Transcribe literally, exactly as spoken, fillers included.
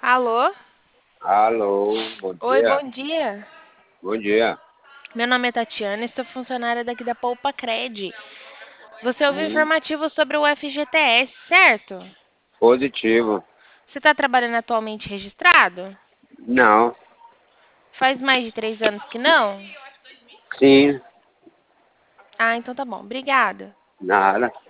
Alô? Alô, bom Oi, dia. bom dia. Bom dia. Meu nome é Tatiana e sou funcionária daqui da Poupa Cred. Você ouviu Hum, informativo sobre o F G T S, certo? positivo. Você está trabalhando atualmente registrado? Não. Faz mais de três anos que não? Sim. Ah, então tá bom. Obrigada. Nada.